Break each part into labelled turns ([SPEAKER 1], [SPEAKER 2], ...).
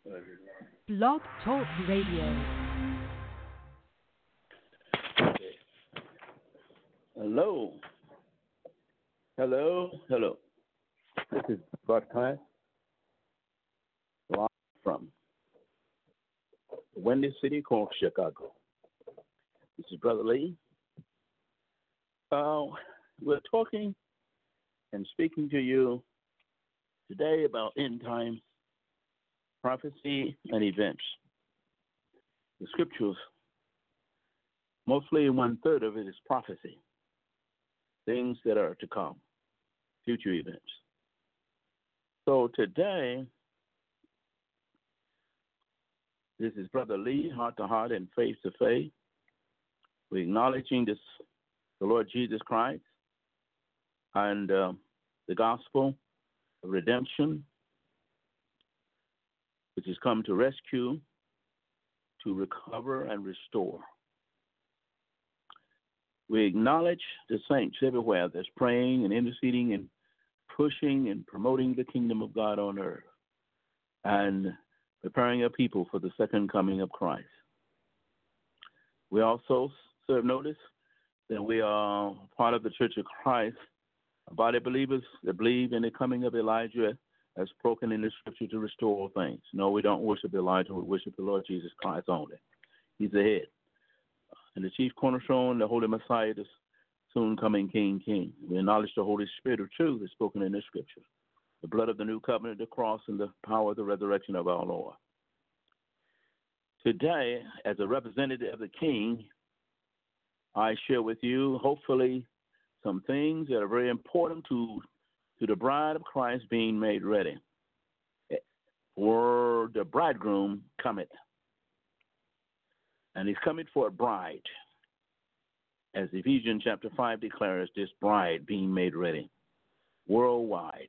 [SPEAKER 1] Blog Talk Radio.
[SPEAKER 2] Hello. Hello. Hello. This is broadcast live from the Windy City called Chicago. This is Brother Lee. We're talking and speaking to you today about end time prophecy and events. The scriptures, mostly 1/3 of it is prophecy, things that are to come, future events. So today, this is Brother Lee, heart to heart and faith to faith. We're acknowledging the Lord Jesus Christ and the gospel of redemption, which has come to rescue, to recover, and restore. We acknowledge the saints everywhere that's praying and interceding and pushing and promoting the kingdom of God on earth and preparing a people for the second coming of Christ. We also serve notice that we are part of the Church of Christ, a body of believers that believe in the coming of Elijah as spoken in the scripture to restore all things. No, we don't worship Elijah, we worship the Lord Jesus Christ only. He's the head. And the chief cornerstone, the Holy Messiah, the soon coming King. We acknowledge the Holy Spirit of truth is spoken in the scripture. The blood of the new covenant, the cross, and the power of the resurrection of our Lord. Today, as a representative of the King, I share with you, hopefully, some things that are very important to the bride of Christ being made ready. For the bridegroom cometh. And he's coming for a bride. As Ephesians chapter 5 declares, this bride being made ready worldwide.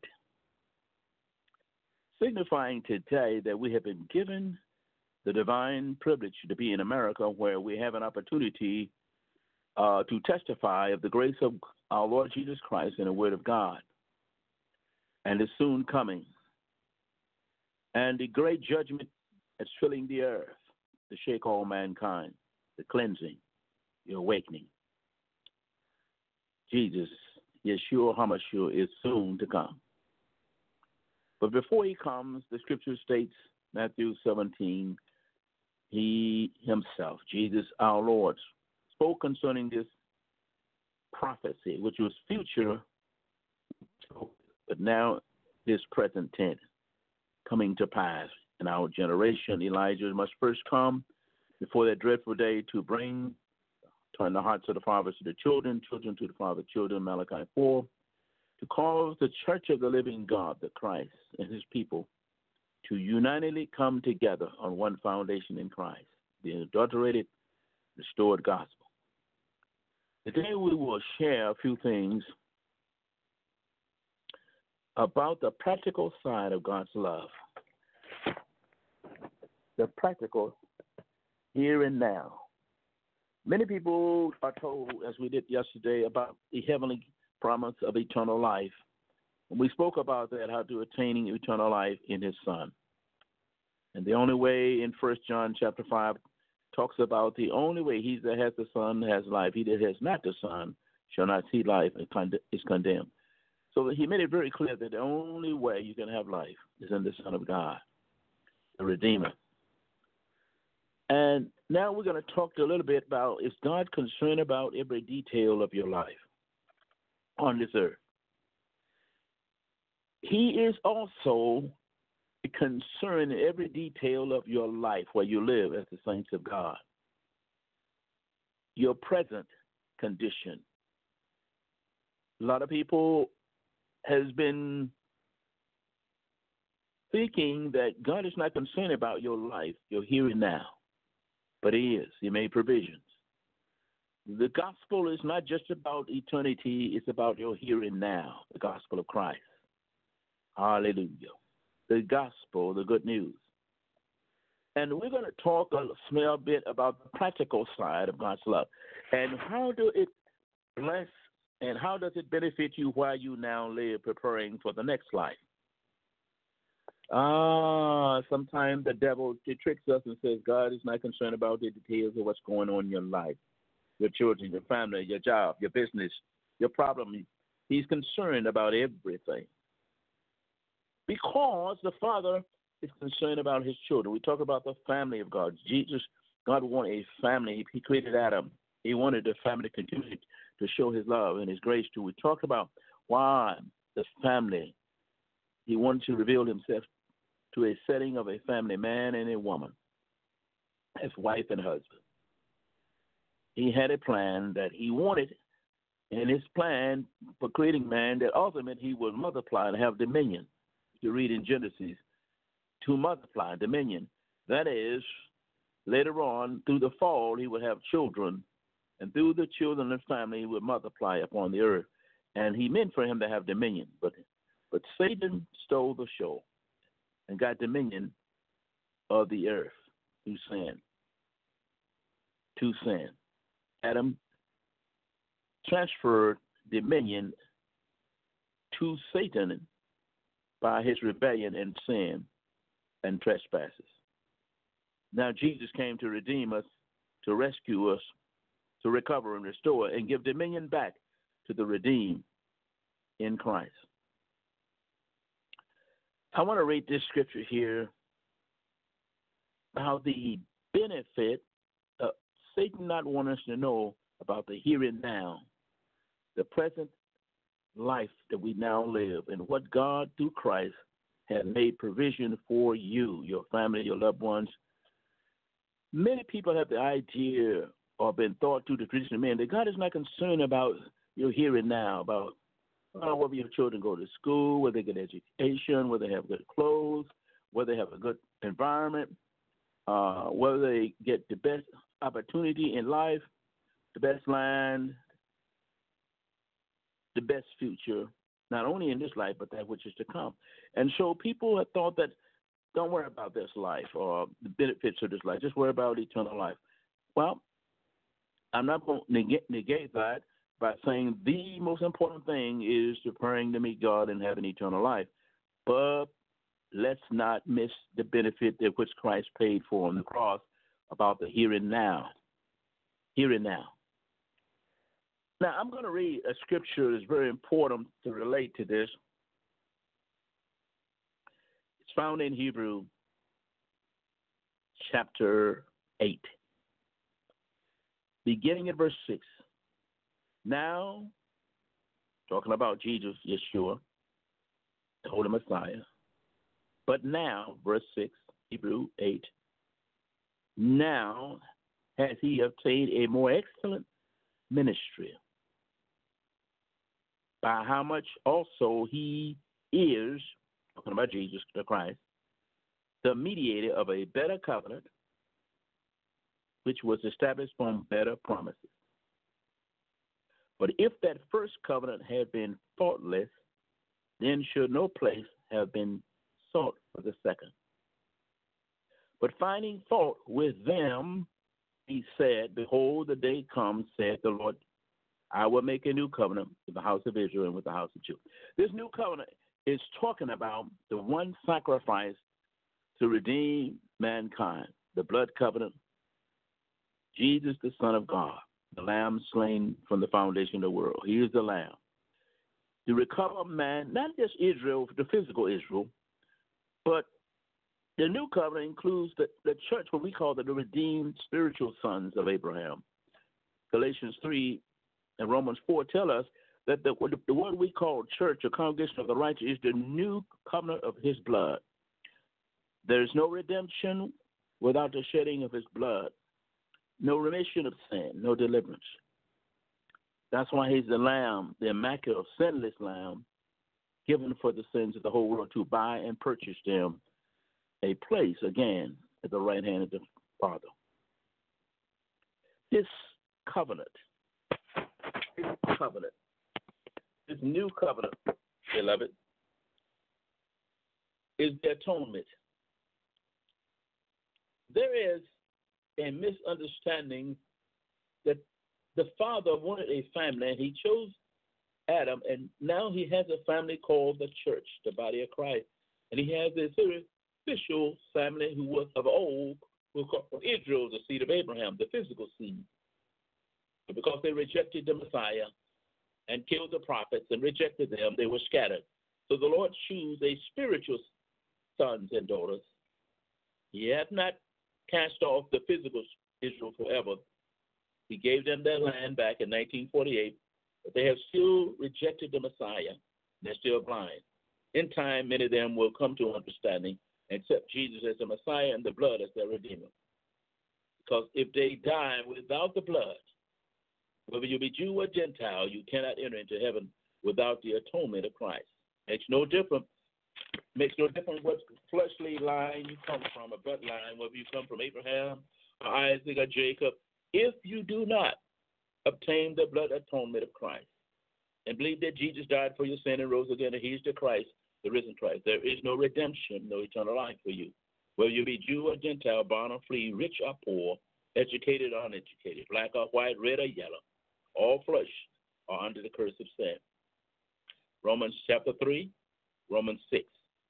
[SPEAKER 2] Signifying today that we have been given the divine privilege to be in America, where we have an opportunity to testify of the grace of our Lord Jesus Christ and the Word of God, and is soon coming. And the great judgment that's filling the earth to shake all mankind, the cleansing, the awakening. Jesus, Yeshua HaMashiach, is soon to come. But before he comes, the scripture states, Matthew 17, he himself, Jesus our Lord, spoke concerning this prophecy, which was future, but now this present tense, coming to pass in our generation. Elijah must first come before that dreadful day to turn the hearts of the fathers to the children, children to the father, children, Malachi 4, to cause the church of the living God, the Christ, and his people to unitedly come together on one foundation in Christ, the adulterated, restored gospel. Today we will share a few things about the practical side of God's love. The practical here and now. Many people are told, as we did yesterday, about the heavenly promise of eternal life. And we spoke about that, how to attaining eternal life in his Son. And the only way in 1 John chapter 5 talks about the only way he that has the Son has life. He that has not the Son shall not see life and is condemned. So he made it very clear that the only way you can have life is in the Son of God, the Redeemer. And now we're going to talk a little bit about, is God concerned about every detail of your life on this earth? He is also concerned in every detail of your life where you live as the saints of God. Your present condition. A lot of people has been thinking that God is not concerned about your life, your here and now. But he is. He made provisions. The gospel is not just about eternity, it's about your here and now, the gospel of Christ. Hallelujah. The gospel, the good news. And we're going to talk a small bit about the practical side of God's love. And how do it bless and how does it benefit you while you now live preparing for the next life? Sometimes the devil tricks us and says God is not concerned about the details of what's going on in your life, your children, your family, your job, your business, your problem. He's concerned about everything because the Father is concerned about his children. We talk about the family of God. God wanted a family. He created Adam. He wanted the family to continue to show his love and his grace to. We talked about why the family. He wanted to reveal himself to a setting of a family, man and a woman, as wife and husband. He had a plan that he wanted, and his plan for creating man that ultimately he would multiply and have dominion. You read in Genesis, to multiply, dominion. That is, later on, through the fall, he would have children, and through the children and family, he would multiply upon the earth. And he meant for him to have dominion, but Satan stole the show and got dominion of the earth through sin. To sin. Adam transferred dominion to Satan by his rebellion and sin and trespasses. Now Jesus came to redeem us, to rescue us, to recover and restore, and give dominion back to the redeemed in Christ. I want to read this scripture here about the benefit of Satan not wanting us to know about the here and now, the present life that we now live, and what God through Christ has made provision for you, your family, your loved ones. Many people have the idea or been thought through the tradition of men that God is not concerned about your here and now, about whether your children go to school, whether they get education, whether they have good clothes, whether they have a good environment, whether they get the best opportunity in life, the best land, the best future, not only in this life, but that which is to come. And so people have thought that don't worry about this life or the benefits of this life, just worry about eternal life. Well, I'm not going to negate that by saying the most important thing is to praying to meet God and have an eternal life. But let's not miss the benefit that which Christ paid for on the cross about the here and now. Here and now. Now, I'm going to read a scripture that's very important to relate to this. It's found in Hebrew chapter 8, beginning at verse 6. Now, talking about Jesus, Yeshua, the Holy Messiah. But now, verse 6, Hebrew 8, now has he obtained a more excellent ministry, by how much also he is, talking about Jesus the Christ, the mediator of a better covenant, which was established on better promises. But if that first covenant had been faultless, then should no place have been sought for the second. But finding fault with them, he said, behold, the day comes, saith the Lord, I will make a new covenant with the house of Israel and with the house of Judah. This new covenant is talking about the one sacrifice to redeem mankind, the blood covenant, Jesus, the Son of God, the Lamb slain from the foundation of the world. He is the Lamb. To recover man, not just Israel, the physical Israel, but the new covenant includes the church, what we call the redeemed spiritual sons of Abraham. Galatians 3 and Romans 4 tell us that the word we call church or congregation of the righteous is the new covenant of his blood. There is no redemption without the shedding of his blood, no remission of sin, no deliverance. That's why he's the Lamb, the immaculate, sinless Lamb, given for the sins of the whole world, to buy and purchase them a place again at the right hand of the Father. This covenant, this new covenant, beloved, is the atonement. There is a misunderstanding that the Father wanted a family, and he chose Adam, and now he has a family called the church, the body of Christ. And he has a sacrificial family who was of old, who called from Israel, the seed of Abraham, the physical seed. But because they rejected the Messiah and killed the prophets and rejected them, they were scattered. So the Lord chose a spiritual sons and daughters. He hath not cast off the physical Israel forever. He gave them their land back in 1948, but they have still rejected the Messiah. They're still blind. In time, many of them will come to understanding and accept Jesus as the Messiah and the blood as their Redeemer. Because if they die without the blood, whether you be Jew or Gentile, you cannot enter into heaven without the atonement of Christ. Makes no difference what fleshly line you come from, a bloodline, whether you come from Abraham or Isaac or Jacob, if you do not obtain the blood atonement of Christ and believe that Jesus died for your sin and rose again, and he's the Christ, the risen Christ, there is no redemption, no eternal life for you. Whether you be Jew or Gentile, bond or free, rich or poor, educated or uneducated, black or white, red or yellow, all flesh are under the curse of sin. Romans chapter 3, Romans 6.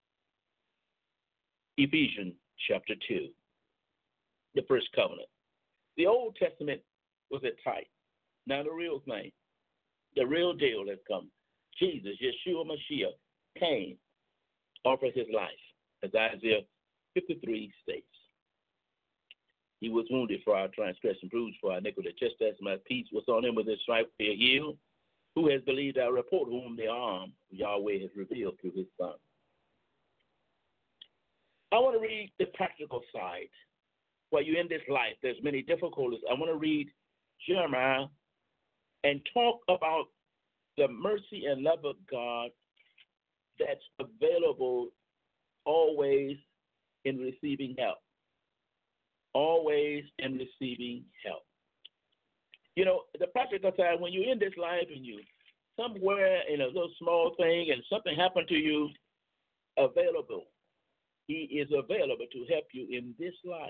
[SPEAKER 2] Ephesians chapter 2, the first covenant. The Old Testament was a type. Now the real thing, the real deal has come. Jesus, Yeshua Mashiach, came, offered his life, as Isaiah 53 states. He was wounded for our transgression, bruised for our iniquity. Chastisement of peace was on him, with his stripes we are healed. Who has believed our report, whom the arm of Yahweh has revealed through his Son? I want to read the practical side. While you're in this life, there's many difficulties. I want to read Jeremiah and talk about the mercy and love of God that's available always in receiving help. Always in receiving help. You know, the practical side, when you're in this life and you somewhere in a little small thing and something happened to you, available. He is available to help you in this life.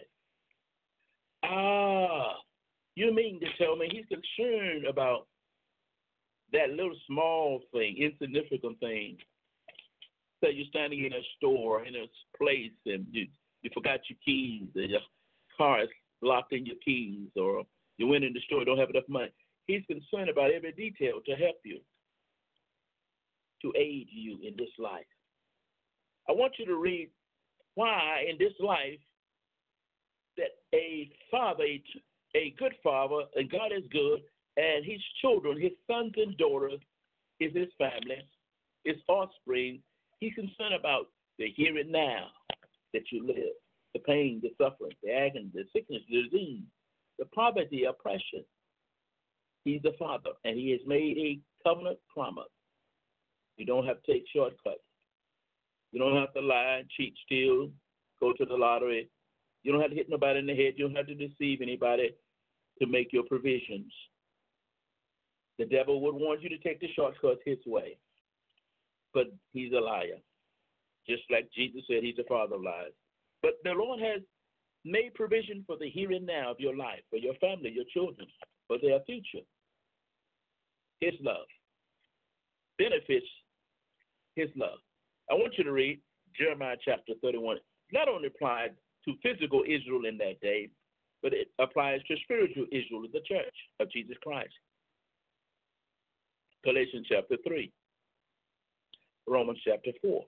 [SPEAKER 2] You mean to tell me he's concerned about that little small thing, insignificant thing? So you're standing in a store, in a place, and you forgot your keys, and your car is locked in your keys, or you went in the store, don't have enough money. He's concerned about every detail to help you, to aid you in this life. I want you to read why in this life that a father, a good father, and God is good, and his children, his sons and daughters, is his family, his offspring. He's concerned about the here and now that you live, the pain, the suffering, the agony, the sickness, the disease, the poverty, oppression. He's the Father, and he has made a covenant promise. You don't have to take shortcuts. You don't have to lie, cheat, steal, go to the lottery. You don't have to hit nobody in the head. You don't have to deceive anybody to make your provisions. The devil would want you to take the shortcuts his way, but he's a liar. Just like Jesus said, he's the father of lies. But the Lord has made provision for the here and now of your life, for your family, your children, for their future. His love benefits his love. I want you to read Jeremiah chapter 31. Not only applied to physical Israel in that day, but it applies to spiritual Israel, the church of Jesus Christ. Galatians chapter 3. Romans chapter 4.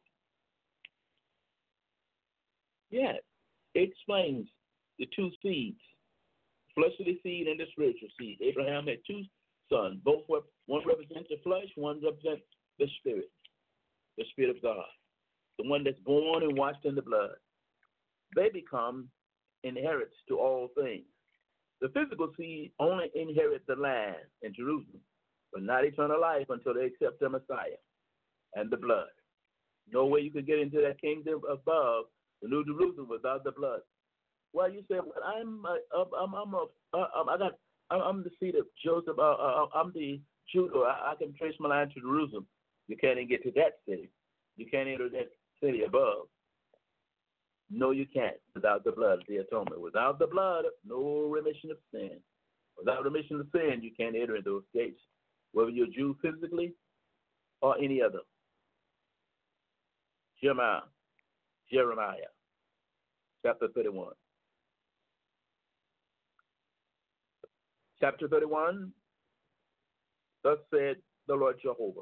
[SPEAKER 2] Yeah, it explains the two seeds, fleshly seed and the spiritual seed. Abraham had two sons. One represents the flesh, one represents the Spirit of God, the one that's born and washed in the blood. They become inherits to all things. The physical seed only inherit the land in Jerusalem, but not eternal life until they accept the Messiah and the blood. No way you can get into that kingdom above the New Jerusalem without the blood. Well, you say, well, I'm the seed of Joseph. I'm the Judah. I can trace my line to Jerusalem. You can't even get to that city. You can't enter that city above. No, you can't without the blood of the atonement. Without the blood, no remission of sin. Without remission of sin, you can't enter into those gates, whether you're a Jew physically or any other. Jeremiah Jeremiah chapter 31. Chapter 31, thus said the Lord Jehovah,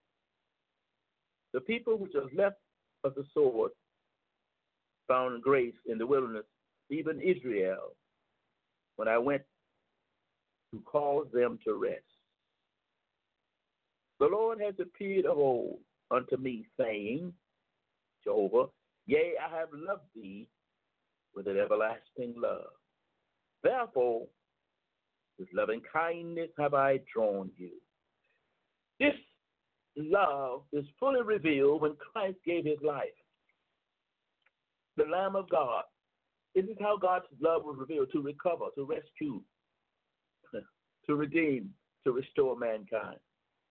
[SPEAKER 2] the people which are left of the sword found grace in the wilderness, even Israel, when I went to cause them to rest. The Lord has appeared of old unto me, saying, Jehovah, yea, I have loved thee with an everlasting love. Therefore, with loving kindness have I drawn you. This love is fully revealed when Christ gave his life. The Lamb of God. This is how God's love was revealed, to recover, to rescue, to redeem, to restore mankind.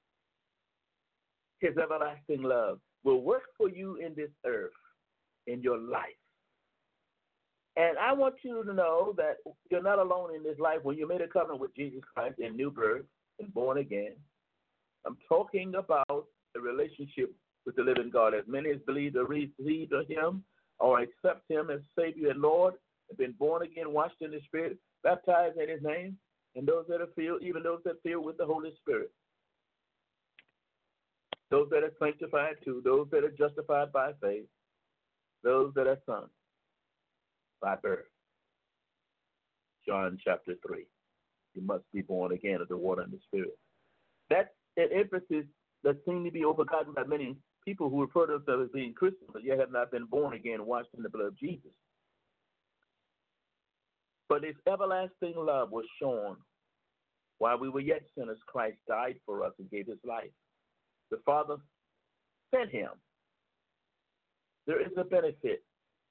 [SPEAKER 2] His everlasting love will work for you in this earth, in your life. And I want you to know that you're not alone in this life. When you made a covenant with Jesus Christ in new birth and born again, I'm talking about a relationship with the living God. As many as believe to receive him or accept him as Savior and Lord, have been born again, washed in the Spirit, baptized in his name, and those that are filled, even those that filled with the Holy Spirit. Those that are sanctified too, those that are justified by faith, those that are sons by birth. John chapter 3. You must be born again of the water and the Spirit. That's an emphasis that seems to be overgotten by many people who refer to themselves as being Christians, but yet have not been born again, washed in the blood of Jesus. But his everlasting love was shown while we were yet sinners. Christ died for us and gave his life. The Father sent him. There is a benefit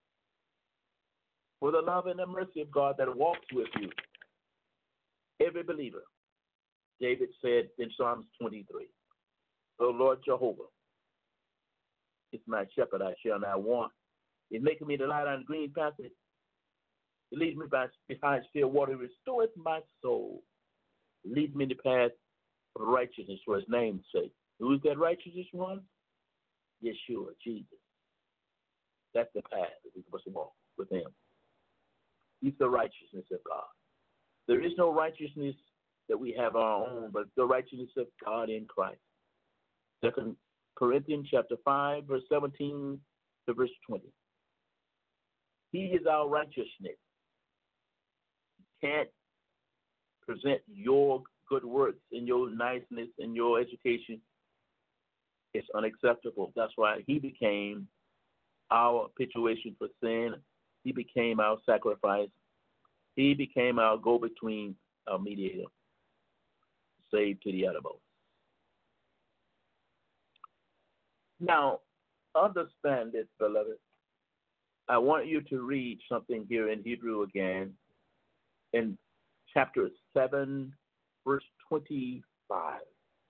[SPEAKER 2] for the love and the mercy of God that walks with you. Every believer. David said in Psalms 23, the Lord Jehovah is my shepherd, I shall not want. He's making me to lie down in green pastures. He leads me behind still water. He restoreth my soul. He leads me in the path of righteousness for his name's sake. Who is that righteousness one? Yeshua, Jesus. That's the path that we're supposed to walk with him. He's the righteousness of God. There is no righteousness that we have our own, but the righteousness of God in Christ. 2 Corinthians chapter 5, verse 17 to verse 20. He is our righteousness. You can't present your good works and your niceness and your education. It's unacceptable. That's why he became our perpetuation for sin. He became our sacrifice. He became our go-between, our mediator, saved to the uttermost. Now, understand this, beloved. I want you to read something here in Hebrew again, in chapter 7, verse 25,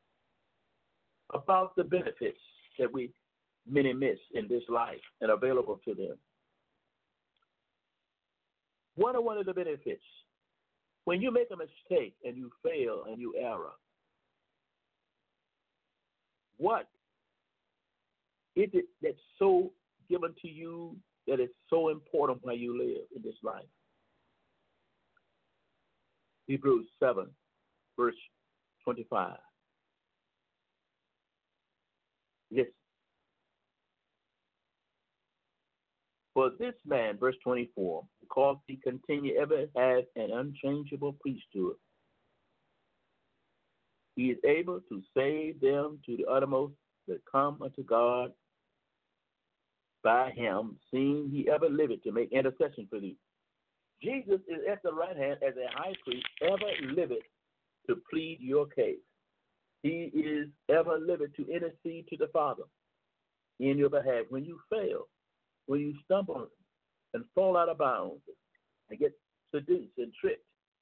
[SPEAKER 2] about the benefits that many miss in this life and available to them. What are one of the benefits? When you make a mistake and you fail and you error, what is it that's so given to you that is so important while you live in this life? Hebrews 7, verse 25. Listen. For this man, verse 24, because he continue ever has an unchangeable priesthood, he is able to save them to the uttermost that come unto God by him, seeing he ever liveth to make intercession for thee. Jesus is at the right hand as a high priest, ever liveth to plead your case. He is ever liveth to intercede to the Father in your behalf. When you fail, when you stumble and fall out of bounds and get seduced and tricked,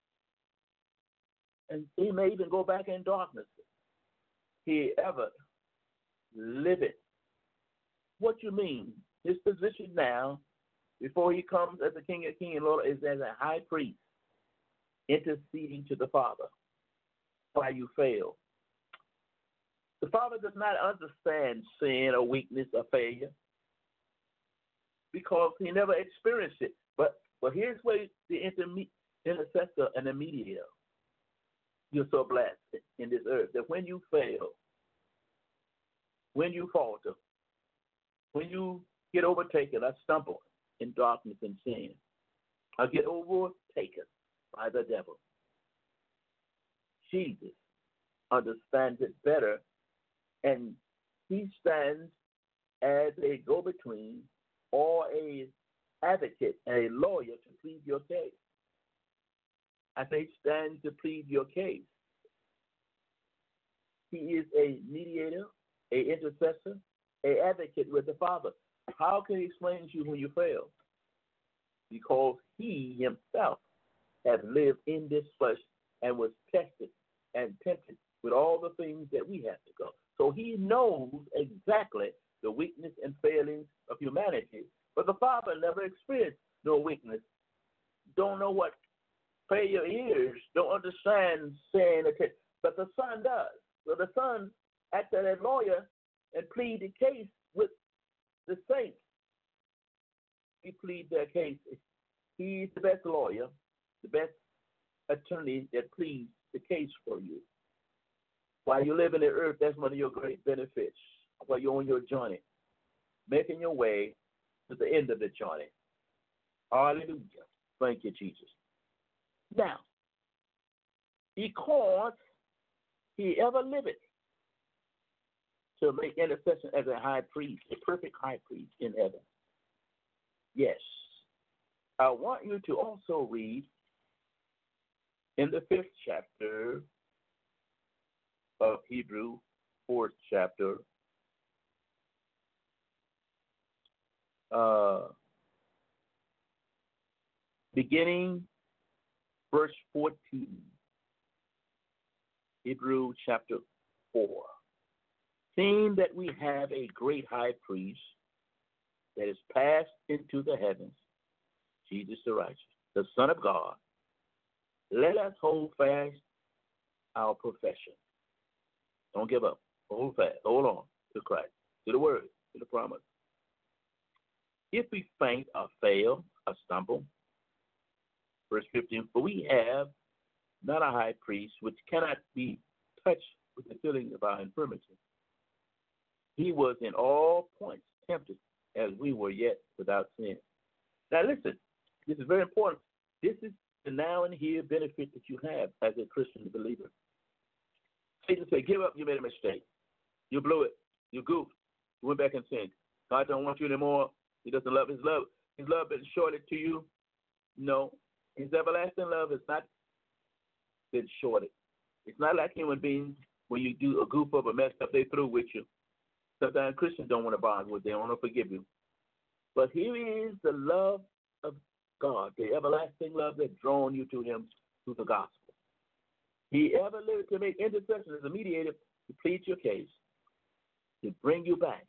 [SPEAKER 2] and he may even go back in darkness, he ever liveth. What you mean? His position now, before he comes as the King of Kings and Lord, is as a high priest interceding to the Father while you fail. The Father does not understand sin or weakness or failure. because he never experienced it. But here's where the intercessor and the mediator, you're so blessed in this earth that when you fail, when you falter, when you get overtaken or stumble in darkness and sin, or get overtaken by the devil, Jesus understands it better, and he stands as a go-between or a advocate, a lawyer to plead your case. I say stand to plead your case. He is a mediator, a intercessor, a advocate with the Father. How can he explain to you when you fail? Because he himself has lived in this flesh and was tested and tempted with all the things that we have to go. So he knows exactly the weakness and failings of humanity. But the Father never experienced no weakness, don't know what failure is, don't understand sin, but the Son does. So the Son acted as lawyer and plead the case with the saints. He plead their case. He's the best lawyer, the best attorney that pleads the case for you. While you live in the earth, that's one of your great benefits. While you're on your journey, making your way to the end of the journey. Hallelujah. Thank you, Jesus. Now, because he ever liveth to make intercession as a high priest, a perfect high priest in heaven. Yes. I want you to also read in the 5th chapter of Hebrew, 4th chapter, beginning verse 14. Hebrew chapter 4. Seeing that we have a great high priest that is passed into the heavens, Jesus the righteous, the Son of God, let us hold fast our profession. Don't give up. Hold fast. Hold on to Christ, to the word, to the promise. If we faint or fail or stumble, verse 15, for we have not a high priest which cannot be touched with the feeling of our infirmity. He was in all points tempted as we were yet without sin. Now listen, this is very important. This is the now and here benefit that you have as a Christian believer. Satan said, give up, you made a mistake. You blew it. You goofed. You went back and sinned. God don't want you anymore. He doesn't love his love. His love been shorted to you. No. His everlasting love has not been shorted. It's not like human beings. When you do a goof up or mess up, they through with you. Sometimes Christians don't want to bond with you. They don't want to forgive you. But here is the love of God, the everlasting love that drawn you to him through the gospel. He ever lived to make intercession as a mediator to plead your case, to bring you back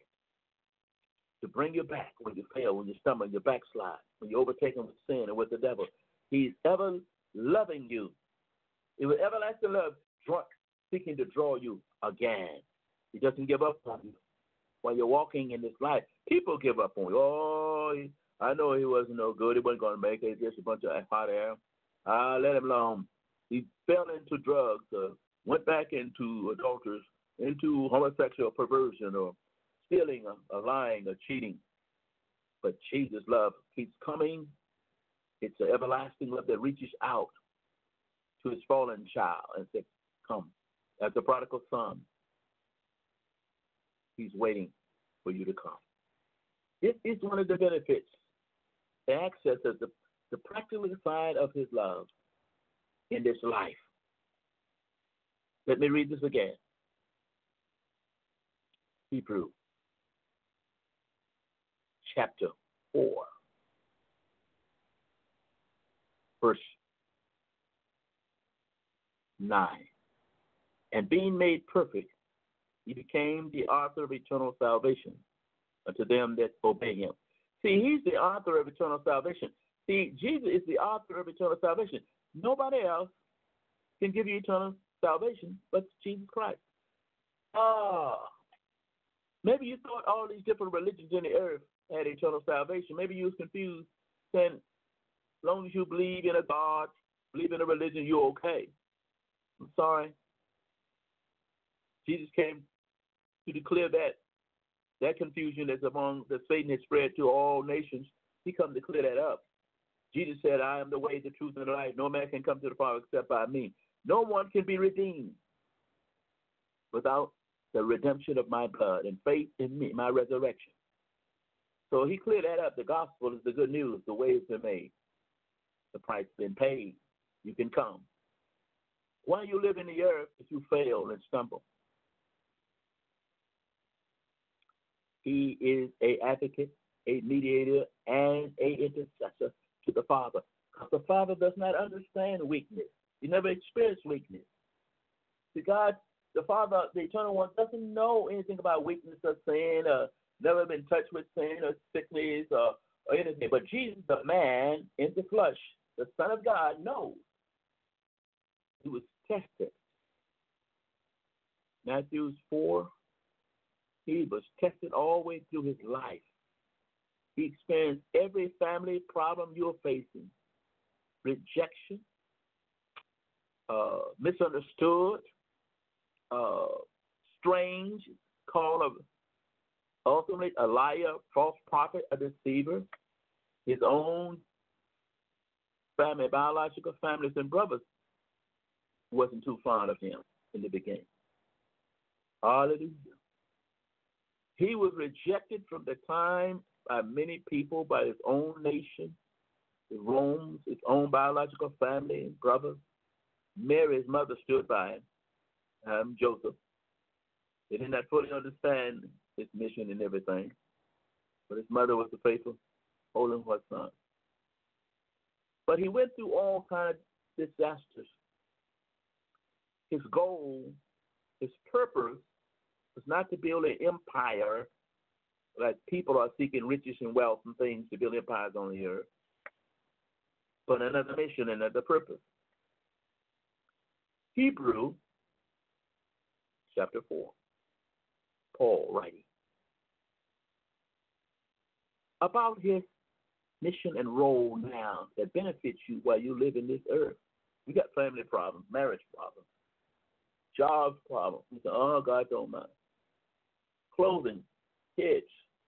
[SPEAKER 2] when you fail, when you stumble, you backslide, when you're overtaken with sin and with the devil. He's ever loving you. It was everlasting love seeking to draw you again. He doesn't give up on you. While you're walking in this life, people give up on you. Oh, I know he wasn't no good. He wasn't going to make it. Just a bunch of hot air. Let him alone. He fell into drugs, went back into adulterers, into homosexual perversion, or stealing, or lying, or cheating. But Jesus' love keeps coming. It's an everlasting love that reaches out to his fallen child and says, come. As the prodigal son, he's waiting for you to come. This is one of the benefits, the access of the practical side of his love in this life. Let me read this again. Hebrew chapter 4, verse 9. And being made perfect, he became the author of eternal salvation unto them that obey him. See, he's the author of eternal salvation. See, Jesus is the author of eternal salvation. Nobody else can give you eternal salvation but Jesus Christ. Maybe you thought all these different religions in the earth had eternal salvation. Maybe you was confused, saying, as long as you believe in a God, believe in a religion, you're okay. I'm sorry. Jesus came to declare that confusion that's among that Satan has spread to all nations. He come to clear that up. Jesus said, I am the way, the truth, and the life. No man can come to the Father except by me. No one can be redeemed without the redemption of my blood and faith in me, my resurrection. So he cleared that up. The gospel is the good news. The way has been made. The price has been paid. You can come. While you live in the earth, if you fail and stumble, he is an advocate, a mediator, and an intercessor to the Father. Because the Father does not understand weakness. He never experienced weakness. See, God, the Father, the Eternal One, doesn't know anything about weakness or sin, or never been touched with sin or sickness or anything. But Jesus, the man in the flesh, the Son of God, knows. He was tested. Matthew 4, he was tested all the way through his life. He experienced every family problem you're facing. Rejection, misunderstood, strange, called ultimately a liar, false prophet, a deceiver. His own family, biological families and brothers wasn't too fond of him in the beginning. Hallelujah. He was rejected from the time by many people, by his own nation, the Romans, his own biological family and brothers. Mary, his mother, stood by him, Joseph. They did not fully understand his mission and everything, but his mother was the faithful, holding her son. But he went through all kinds of disasters. His goal, his purpose, was not to build an empire like people are seeking riches and wealth and things to build empires on the earth, but another mission, another purpose. Hebrew chapter 4, Paul writing about his mission and role now that benefits you while you live in this earth. You got family problems, marriage problems, job problems. You say, oh, God don't mind. Clothing, kids,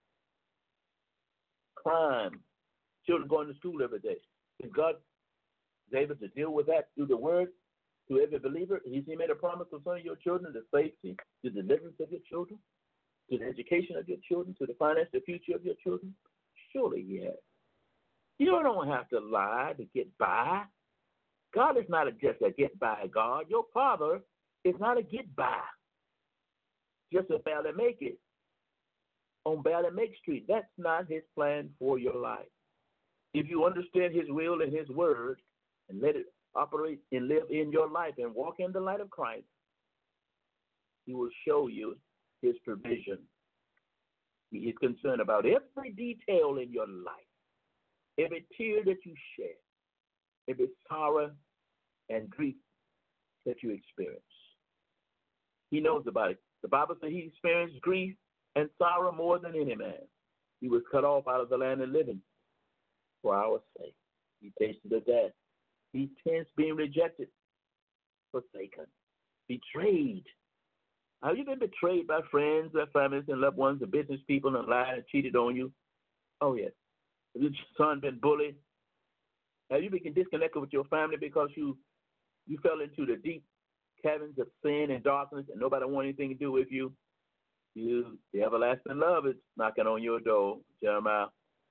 [SPEAKER 2] crime, children going to school every day. And God is able to deal with that through the word to every believer. He made a promise concerning your children, the safety, the deliverance of your children, to the education of your children, to the finance, the future of your children. Surely he has. You don't have to lie to get by. God is not just a get by God. Your Father is not a get by. Just a barely make it on barely make street. That's not his plan for your life. If you understand his will and his word and let it operate and live in your life and walk in the light of Christ, he will show you his provision. He is concerned about every detail in your life, every tear that you shed, every sorrow and grief that you experience. He knows about it. The Bible says he experienced grief and sorrow more than any man. He was cut off out of the land of living for our sake. He tasted of death. He tends being rejected, forsaken, betrayed. Have you been betrayed by friends, by families and loved ones, and business people, and lied and cheated on you? Oh, yes. Have your son been bullied? Have you been disconnected with your family because you fell into the deep caverns of sin and darkness and nobody wanted anything to do with you? The everlasting love is knocking on your door. Jeremiah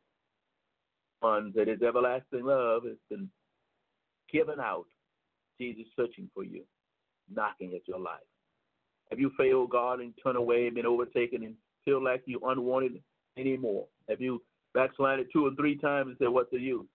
[SPEAKER 2] 1 said his everlasting love has been given out. Jesus searching for you, knocking at your life. Have you failed God and turned away, been overtaken, and feel like you're unwanted anymore? Have you backslided 2 or 3 times and said, what's the use?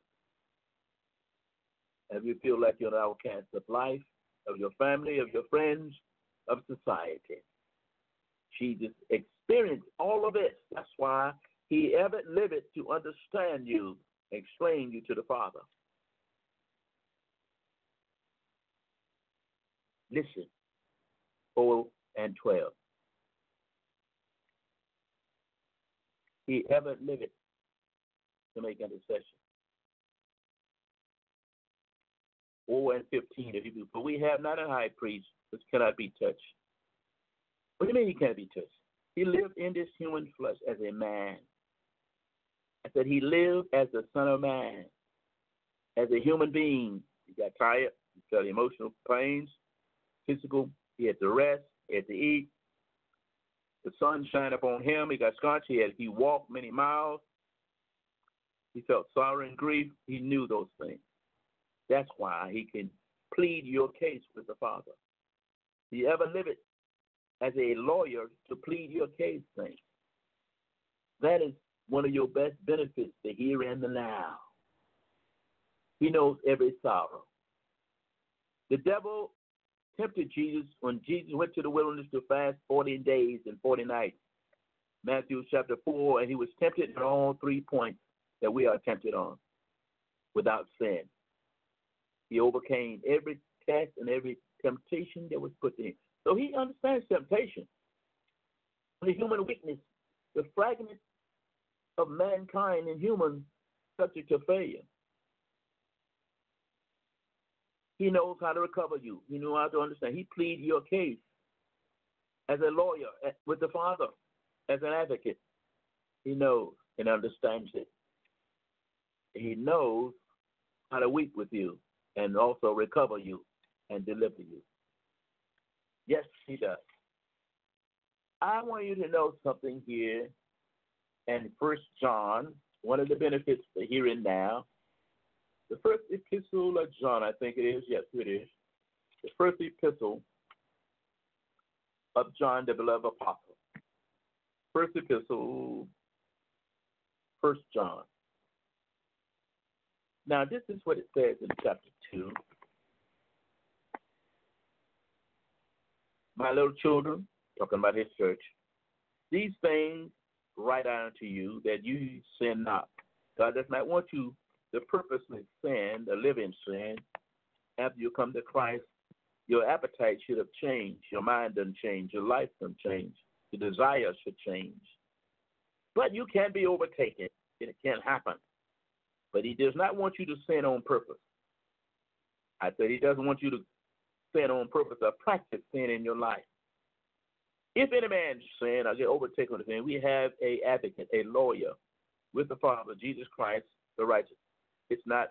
[SPEAKER 2] Have you feel like you're an outcast of life, of your family, of your friends, of society? Jesus experienced all of it. That's why he ever lived to understand you, explain you to the Father. Listen, 4 and 12. He ever lived to make intercession. 4 and 15 of Hebrews. For we have not a high priest which cannot be touched. What do you mean he can't be touched? He lived in this human flesh as a man. I said he lived as the Son of Man, as a human being. He got tired, he felt emotional pains, physical. He had to rest, he had to eat. The sun shined upon him. He got scorched. He walked many miles. He felt sorrow and grief. He knew those things. That's why he can plead your case with the Father. He ever lived it as a lawyer to plead your case, thing. That is one of your best benefits, the here and the now. He knows every sorrow. The devil tempted Jesus when Jesus went to the wilderness to fast 40 days and 40 nights. Matthew chapter 4, and he was tempted on all 3 points that we are tempted on without sin. He overcame every test and every temptation that was put in. So he understands temptation, the human weakness, the fragment of mankind and humans subject to failure. He knows how to recover you. He knows how to understand. He pleads your case as a lawyer with the Father, as an advocate. He knows and understands it. He knows how to weep with you and also recover you and deliver you. Yes, he does. I want you to know something here in 1 John, one of the benefits for here and now. The first epistle of John, I think it is. Yes, it is. The first epistle of John, the beloved apostle. First epistle, 1 John. Now, this is what it says in chapter 2. My little children, talking about his church, these things write I unto you, that you sin not. God does not want you to purposely sin, to live in sin. After you come to Christ, your appetite should have changed. Your mind doesn't change. Your life doesn't change. Your desires should change. But you can be overtaken. It can happen. But he does not want you to sin on purpose. I said he doesn't want you to sin on purpose or practice sin in your life. If any man sin or get overtaken with sin, we have an advocate, a lawyer with the Father, Jesus Christ, the righteous. It's not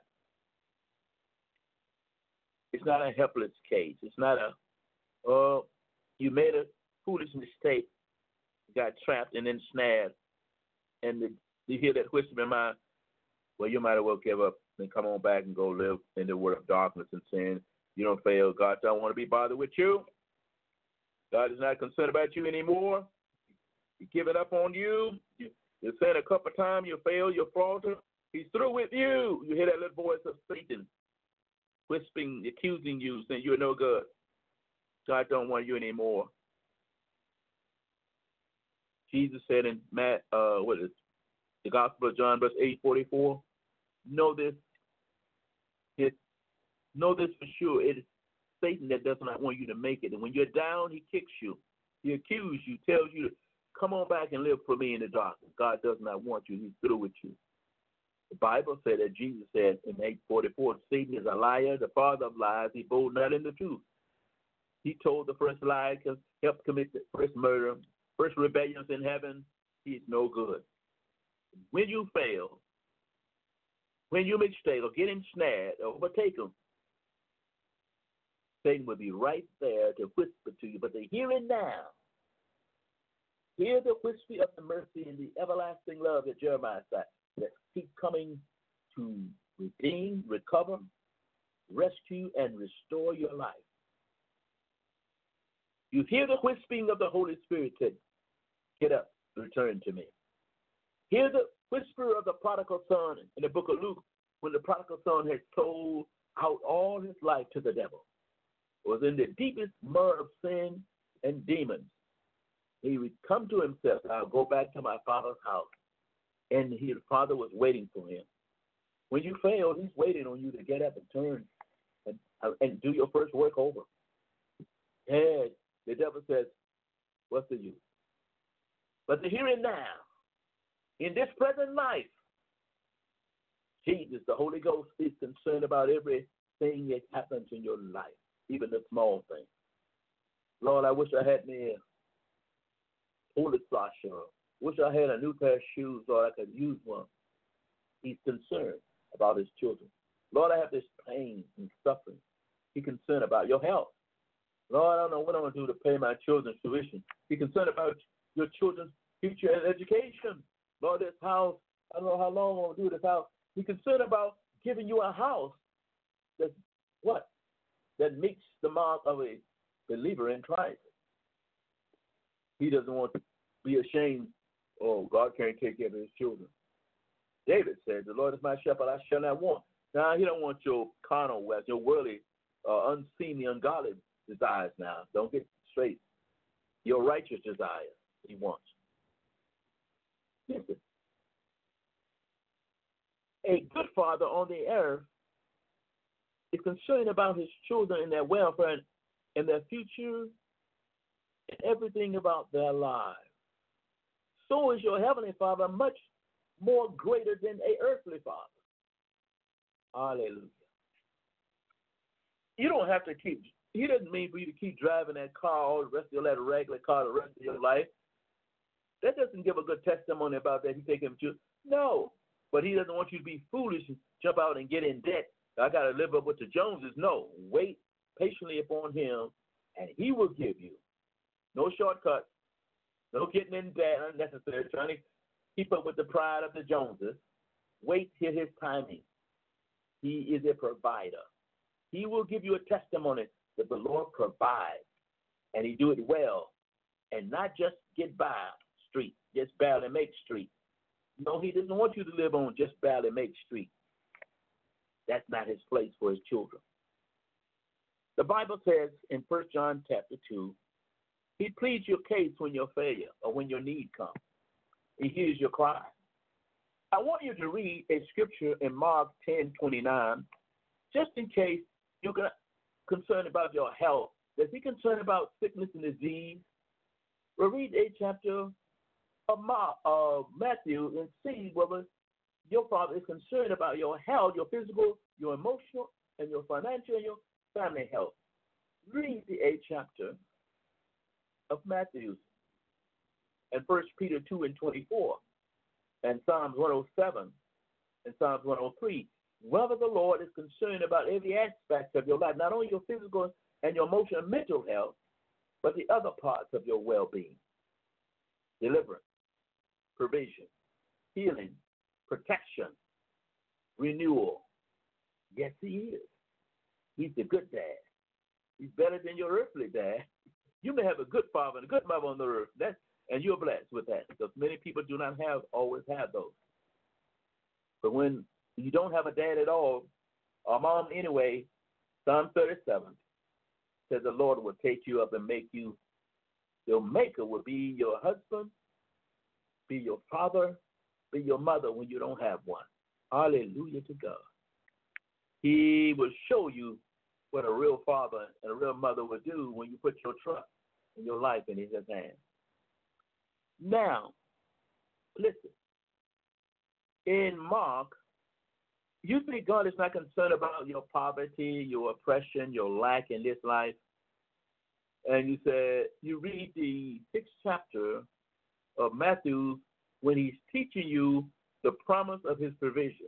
[SPEAKER 2] a helpless case. It's not you made a foolish mistake, got trapped and then snared, and you hear that whisper in mind, well, you might as well give up and come on back and go live in the world of darkness and sin. You don't fail. God don't want to be bothered with you. God is not concerned about you anymore. He give it up on you. You sin a couple of times, you fail, you falter. He's through with you. You hear that little voice of Satan whispering, accusing you, saying you're no good. God don't want you anymore. Jesus said in the Gospel of John, verse 8:44, know this for sure. It is Satan that does not want you to make it. And when you're down, he kicks you. He accuses you, tells you to come on back and live for me in the darkness. God does not want you. He's through with you. The Bible said that Jesus said in 8:44, Satan is a liar, the father of lies. He bold not in the truth. He told the first lie, helped commit the first murder, first rebellions in heaven. He's no good. When you fail, when you mistake or get ensnared or overtake him, Satan will be right there to whisper to you. But the here and now, hear the whisper of the mercy and the everlasting love that Jeremiah said, that keep coming to redeem, recover, rescue, and restore your life. You hear the whispering of the Holy Spirit say, get up, return to me. Hear the whisper of the prodigal son in the book of Luke, when the prodigal son had sold out all his life to the devil. It was in the deepest mud of sin and demons. He would come to himself, I'll go back to my father's house. And his father was waiting for him. When you fail, he's waiting on you to get up and turn and do your first work over. And the devil says, what's the use? But the here and now, in this present life, Jesus, the Holy Ghost, is concerned about everything that happens in your life, even the small things. Lord, I wish I had me a holy flasher. Wish I had a new pair of shoes, Lord, I could use one. He's concerned about his children. Lord, I have this pain and suffering. He's concerned about your health. Lord, I don't know what I'm going to do to pay my children's tuition. He's concerned about your children's future and education. Lord, this house, I don't know how long I'm going to do this house. He's concerned about giving you a house that's what? That meets the mark of a believer in Christ. He doesn't want to be ashamed. Oh, God can't take care of his children. David said, the Lord is my shepherd, I shall not want. Now, he don't want your carnal wealth, your worldly, unseemly, ungodly desires now. Don't get straight. Your righteous desires, he wants. Listen. A good father on the earth is concerned about his children and their welfare and their future and everything about their lives. So is your heavenly Father much more greater than an earthly father. Hallelujah. You don't have to keep, he doesn't mean for you to keep driving that car all the rest of your life, a regular car the rest of your life. That doesn't give a good testimony about that. He's taking him to, no. But he doesn't want you to be foolish and jump out and get in debt. I got to live up with the Joneses. No. Wait patiently upon him, and he will give you. No shortcuts. No getting in debt unnecessary, trying to keep up with the pride of the Joneses. Wait till his timing. He is a provider. He will give you a testimony that the Lord provides, and he do it well, and not just get by street, just barely make street. No, he doesn't want you to live on just barely make street. That's not his place for his children. The Bible says in 1 John chapter 2, he pleads your case when you're failure or when your need comes. He hears your cry. I want you to read a scripture in Mark 10:29, just in case you're concerned about your health. Is he concerned about sickness and disease? We'll read a chapter of Matthew and see whether your Father is concerned about your health, your physical, your emotional, and your financial, and your family health. Read the 8th chapter of Matthew and 1 Peter 2:24 and Psalms 107 and Psalms 103. Whether the Lord is concerned about every aspect of your life, not only your physical and your emotional and mental health, but the other parts of your well-being. Deliverance, provision, healing, protection, renewal. Yes, he is. He's the good dad. He's better than your earthly dad. You may have a good father and a good mother on the earth, and you're blessed with that, because many people do not always have those. But when you don't have a dad at all, or mom anyway, Psalm 37 says the Lord will take you up and make you, your maker will be your husband, be your father, be your mother when you don't have one. Hallelujah to God. He will show you what a real father and a real mother would do when you put your trust and your life in his hands. Now, listen. In Mark, usually God is not concerned about your poverty, your oppression, your lack in this life. And you read the 6th chapter of Matthew when he's teaching you the promise of his provision.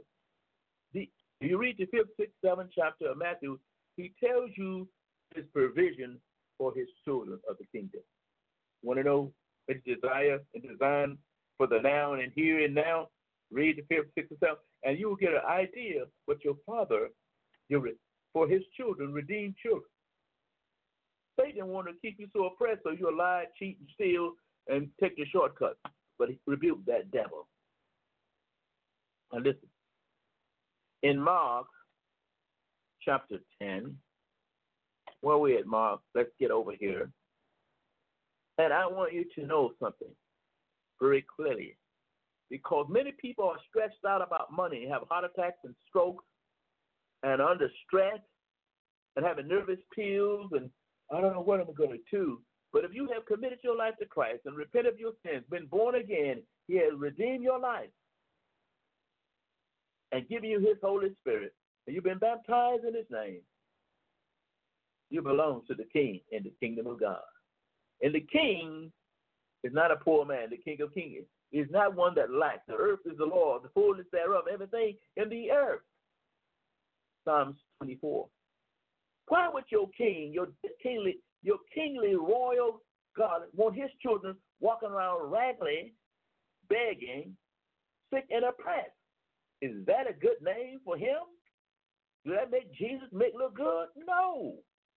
[SPEAKER 2] You read the 5th, 6th, 7th chapter of Matthew, he tells you his provision for his children of the kingdom. Want to know his desire and design for the now and here and now? Read the 5th, 6th, and 7th, and you will get an idea what your Father, for his children, redeemed children. Satan want to keep you so oppressed so you'll lie, cheat, and steal, and take the shortcut. But he rebuked that devil. And listen, in Mark chapter 10, where are we at, Mark? Let's get over here. And I want you to know something very clearly, because many people are stressed out about money, have heart attacks and strokes, and under stress, and having nervous pills, and I don't know what I'm going to do. But if you have committed your life to Christ and repent of your sins, been born again, he has redeemed your life. and giving you his Holy Spirit, and you've been baptized in his name, you belong to the King in the kingdom of God. And the King is not a poor man. The King of Kings is not one that lacks. The earth is the Lord, the fullness thereof, everything in the earth. Psalms 24. Why would your king, your kingly royal God, want his children walking around raggedy, begging, sick, and oppressed? Is that a good name for him? Does that make Jesus look good? No.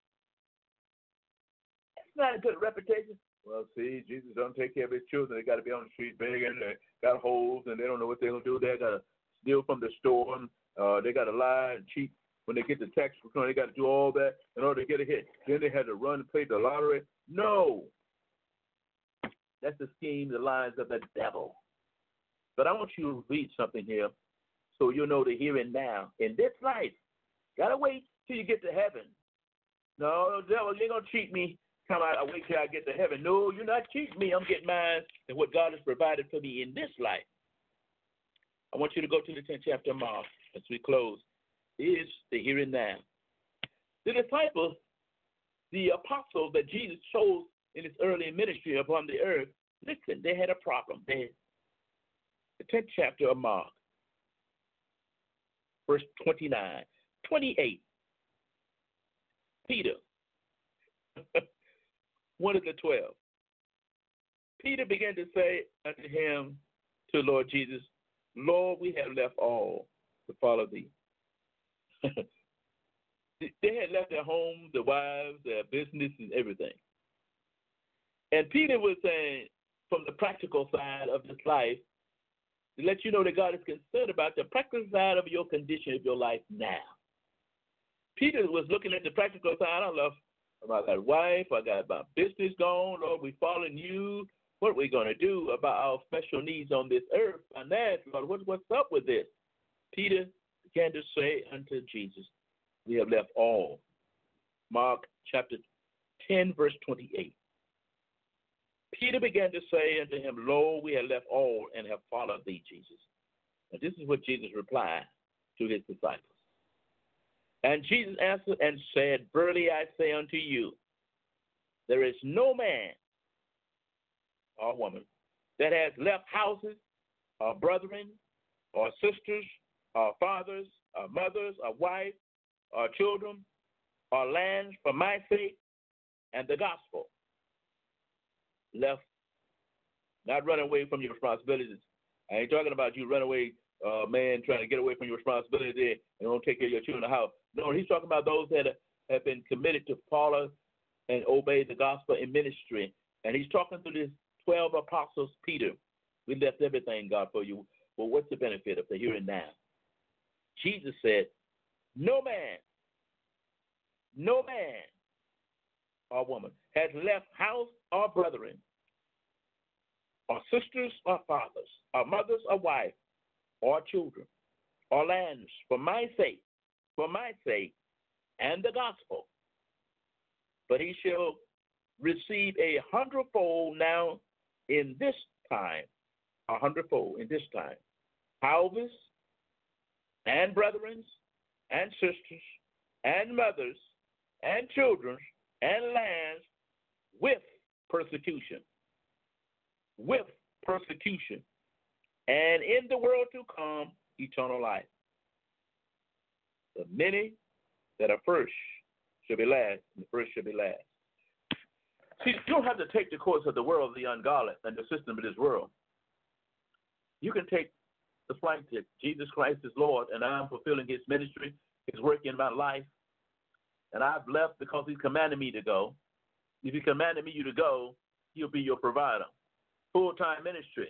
[SPEAKER 2] It's not a good reputation. Well, see, Jesus don't take care of his children. They got to be on the street begging. They got holes, and they don't know what they're going to do. They got to steal from the store. They got to lie and cheat. When they get the tax return, they got to do all that in order to get a hit. Then they had to run and play the lottery. No. That's the scheme, the lies of the devil. But I want you to read something here so you'll know the here and now. In this life, got to wait till you get to heaven. No, the devil, you're going to cheat me. Come out, I wait till I get to heaven. No, you're not cheating me. I'm getting mine and what God has provided for me in this life. I want you to go to the 10th chapter of Mark as we close. Is the here and now. The disciples, the apostles that Jesus chose in his early ministry upon the earth, listen, they had a problem. The 10th chapter of Mark, verse 29, 28. Peter, one of the 12. Peter began to say unto him, to Lord Jesus, Lord, we have left all to follow thee. They had left their homes, their wives, their business, and everything. And Peter was saying, from the practical side of this life, to let you know that God is concerned about the practical side of your condition of your life now. Peter was looking at the practical side. I got a wife, I got my business going, Lord, we following you. What are we going to do about our special needs on this earth? Finance, Lord, what's up with this? Peter began to say unto Jesus, we have left all. Mark chapter 10, verse 28. Peter began to say unto him, Lo, we have left all and have followed thee, Jesus. And this is what Jesus replied to his disciples. And Jesus answered and said, Verily I say unto you, there is no man or woman that has left houses or brethren or sisters or fathers or mothers or wife or children or lands for my sake and the gospel. Left, not run away from your responsibilities. I ain't talking about you run away, man, trying to get away from your responsibility and don't take care of your children in the house. No, he's talking about those that have been committed to follow and obey the gospel in ministry. And he's talking to these 12 apostles, Peter. We left everything, God, for you. Well, what's the benefit of the here and now? Jesus said, no man or woman has left house or brethren or sisters or fathers or mothers or wife or children or lands for my sake, and the gospel. But he shall receive 100-fold now in this time, 100-fold in this time, houses and brethren and sisters and mothers and children and lands with persecution. With persecution. And in the world to come, eternal life. The many that are first shall be last, and the first shall be last. See, you don't have to take the course of the world, the ungodly, and the system of this world. You can take the flight that Jesus Christ is Lord, and I'm fulfilling his ministry, his work in my life, and I've left because he commanded me to go. If he commanded me to go, he'll be your provider. Full-time ministry,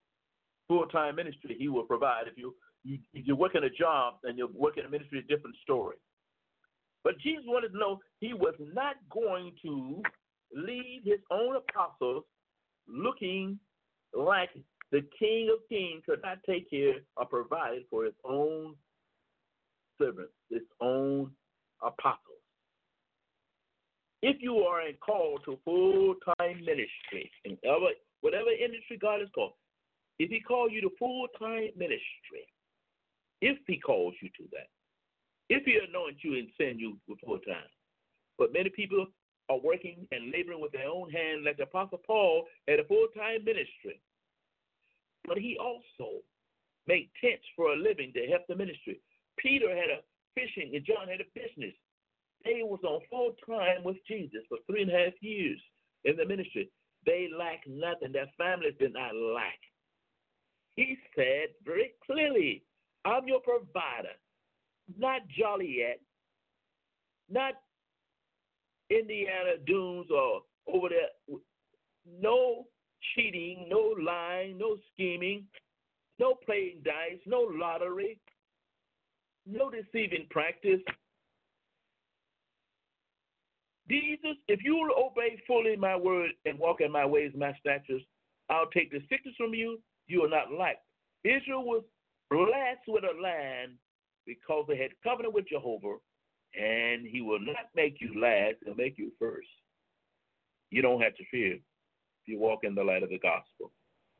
[SPEAKER 2] he will provide. If you're working a job and you're working a ministry, a different story. But Jesus wanted to know he was not going to leave his own apostles looking like the King of Kings could not take care or provide for his own servants, his own apostles. If you are called to full-time ministry, in whatever industry God has called, if he called you to full-time ministry, if he calls you to that, if he anoints you and sends you full time. But many people are working and laboring with their own hands, like the Apostle Paul had a full-time ministry. But he also made tents for a living to help the ministry. Peter had a fishing and John had a business. They was on full time with Jesus for 3.5 years in the ministry. They lacked nothing. Their families did not lack. He said very clearly, I'm your provider, not Joliet, not Indiana Dunes or over there. No cheating, no lying, no scheming, no playing dice, no lottery, no deceiving practice. Jesus, if you will obey fully my word and walk in my ways, my statutes, I'll take the sickness from you. You will not lack. Israel was blessed with a land because they had covenant with Jehovah, and he will not make you last, he'll make you first. You don't have to fear if you walk in the light of the gospel.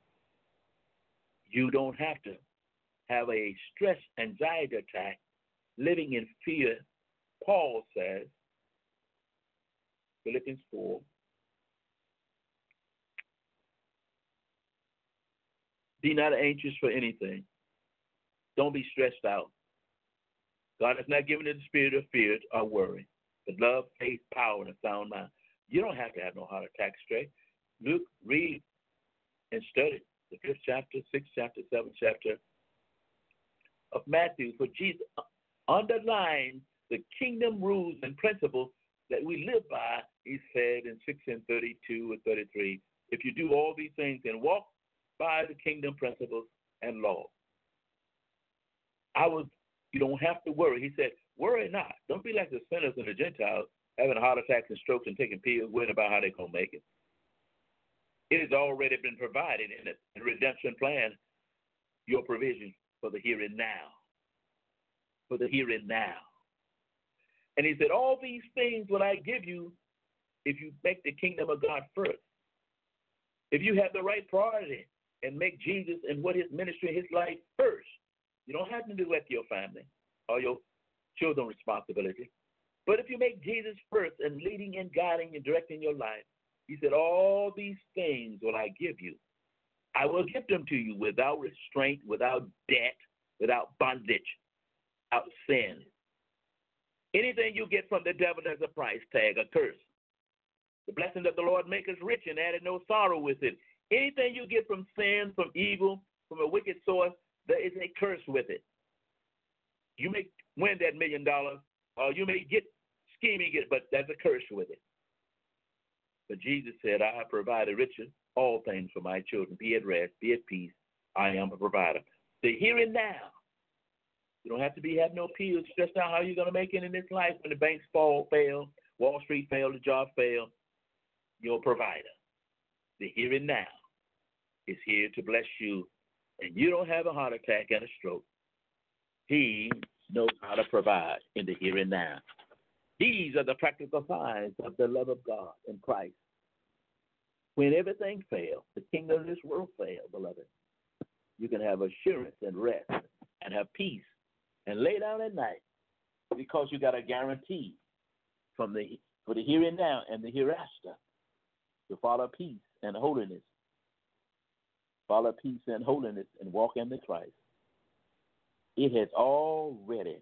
[SPEAKER 2] You don't have to have a stress, anxiety attack, living in fear. Paul says, Philippians 4, be not anxious for anything. Don't be stressed out. God has not given you the spirit of fear or worry, but love, faith, power, and a sound mind. You don't have to have no heart attack straight. Look, read, and study the 5th chapter, 6th chapter, 7th chapter of Matthew. For Jesus underlines the kingdom rules and principles that we live by. He said in 6:32 and 33, if you do all these things and walk by the kingdom principles and law, you don't have to worry. He said, worry not. Don't be like the sinners and the Gentiles, having heart attacks and strokes and taking pills, worrying about how they're going to make it. It has already been provided in the redemption plan, your provision for the here and now. For the here and now. And he said, all these things will I give you if you make the kingdom of God first. If you have the right priority and make Jesus and what his ministry, his life first. You don't have to neglect your family or your children's responsibility. But if you make Jesus first and leading and guiding and directing your life, he said, all these things will I give you. I will give them to you without restraint, without debt, without bondage, without sin. Anything you get from the devil, there's a price tag, a curse. The blessing of the Lord maketh rich and added no sorrow with it. Anything you get from sin, from evil, from a wicked source, there is a curse with it. You may win that $1 million, or you may get scheming it, but there's a curse with it. But Jesus said, I have provided riches, all things for my children. Be at rest, be at peace. I am a provider. The here and now. You don't have to have no pills stressed out how you're going to make it in this life when the banks fail, Wall Street fail, the job fail. Your provider. The here and now is here to bless you, and you don't have a heart attack and a stroke. He knows how to provide in the here and now. These are the practical signs of the love of God in Christ. When everything fails, the kingdom of this world fails, beloved, you can have assurance and rest and have peace and lay down at night because you got a guarantee for the here and now and the hereafter to follow peace and holiness. Follow peace and holiness and walk in the Christ. It has already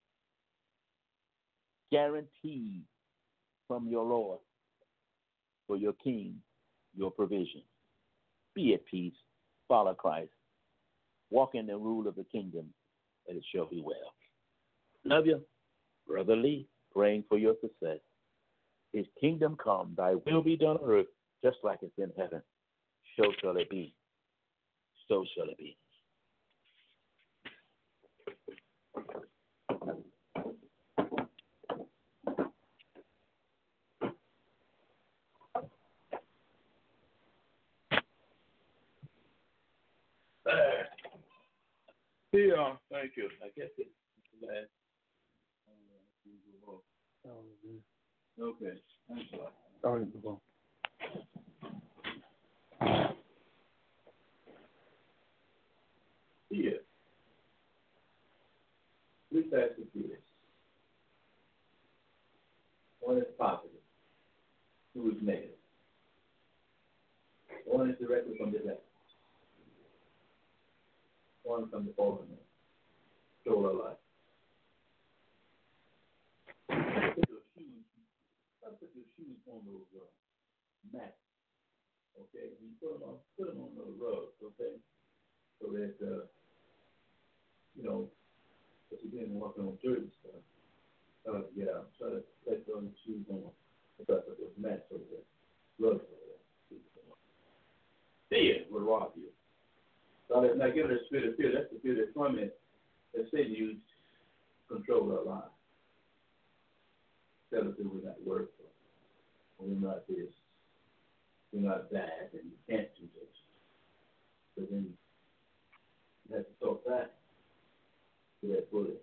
[SPEAKER 2] guaranteed from your Lord for your King, your provision. Be at peace, follow Christ, walk in the rule of the kingdom, and it shall be well. Love you, Brother Lee, praying for your success. His kingdom come, thy will be done on earth, just like it's in heaven. So shall it be. So shall it be. Yeah, thank you. I guess it's last. Okay. Thanks a lot.
[SPEAKER 1] All right, well.
[SPEAKER 2] Yeah. types of fears. One is positive, two is negative. One is directly from the devil. One from the fallen man. Stole our life. Put your shoes on those mats. Okay, you put them on those rugs. Okay, so that if you're getting walking on dirt and stuff, try to get out. Try to let those shoes on. Because of those mats over there, rugs over there. Fear will rob you. So let's not give it a spirit of fear. That's the spirit of torment that Satan used to control our lives. Tell us that we're not worth it, or we're not this, we're not that, and you can't do this. But then you have to talk back to that bully.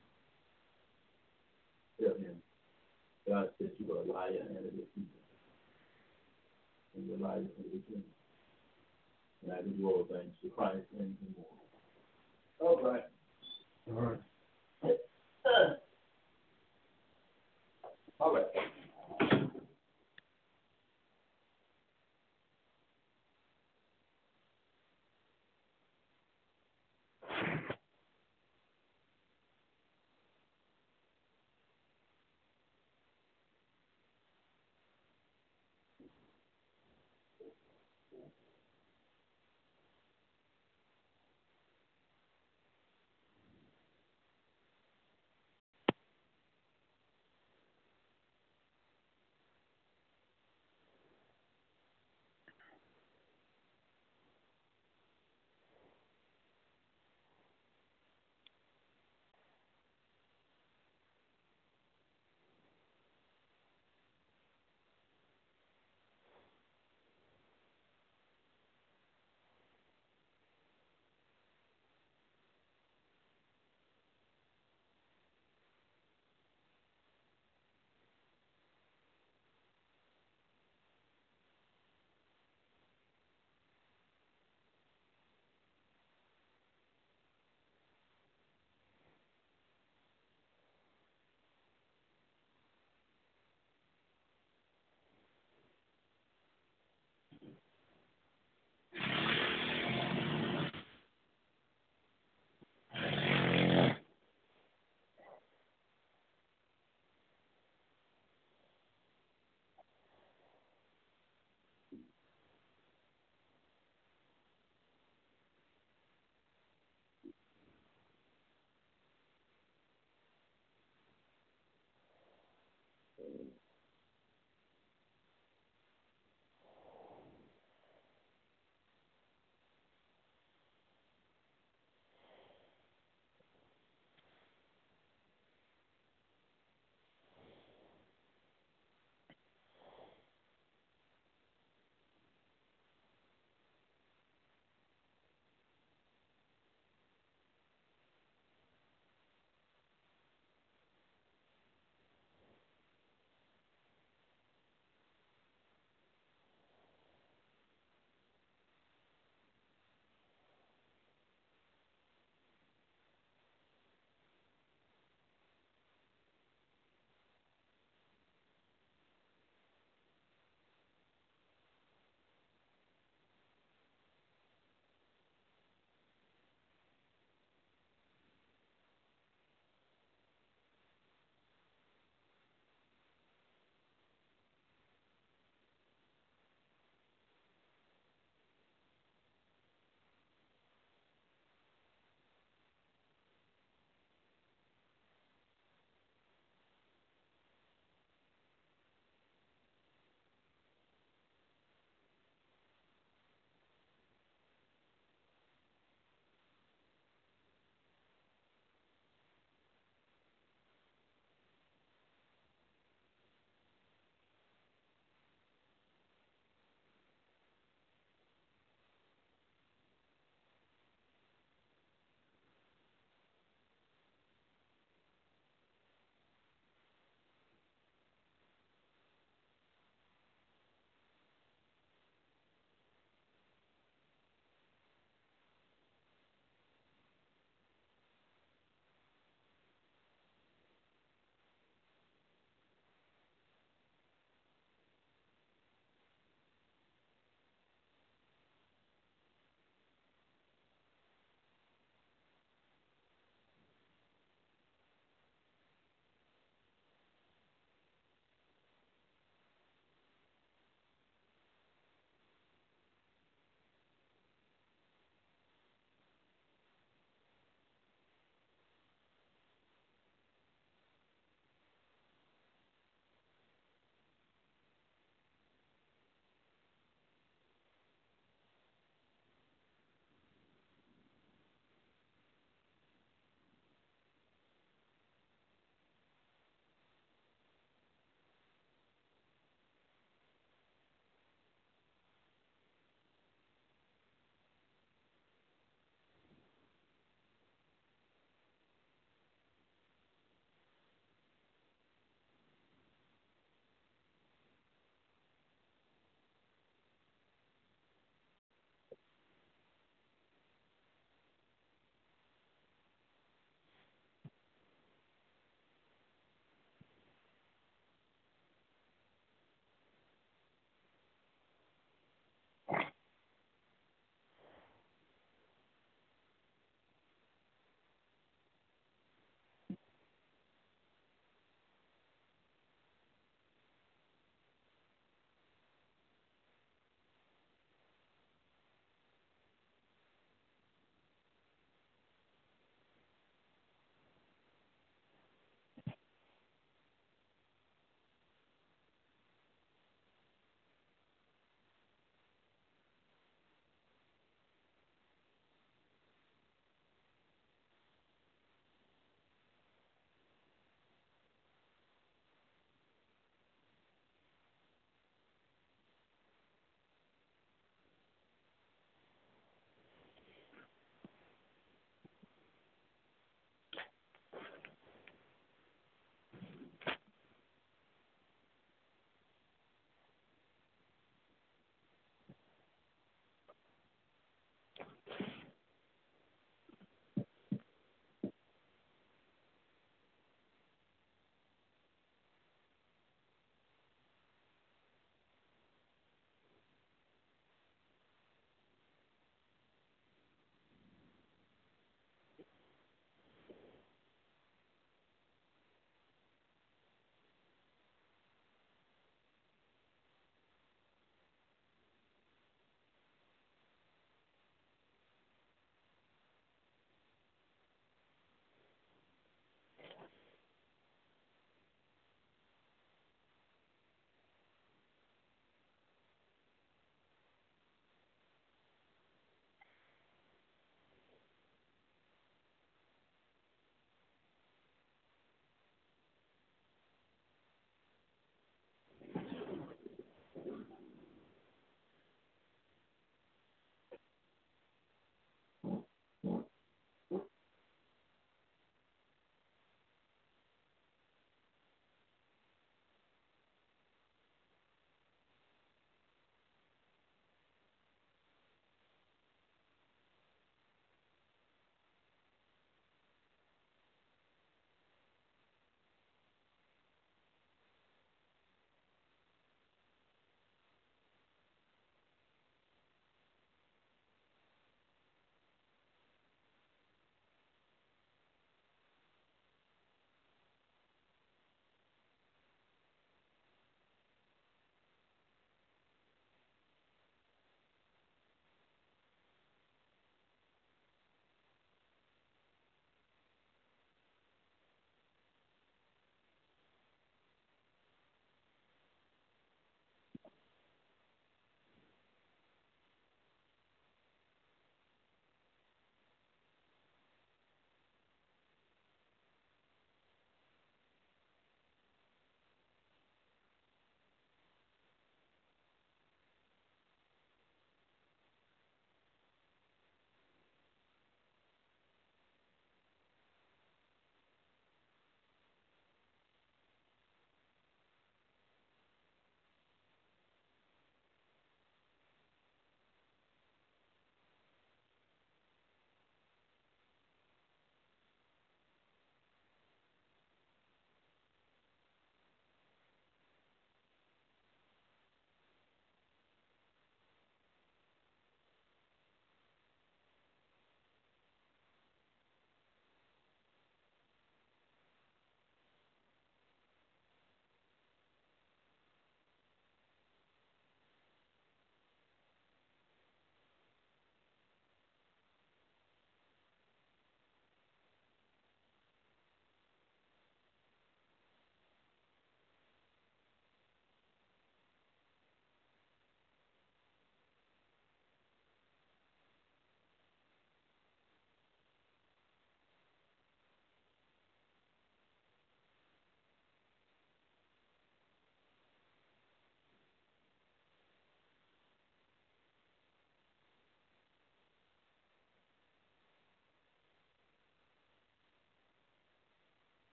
[SPEAKER 2] Tell him, God said you are a liar and a deceiver. And you're a liar and a deceiver. And I can do all things through Christ and more. All right.
[SPEAKER 1] All right.
[SPEAKER 2] All right.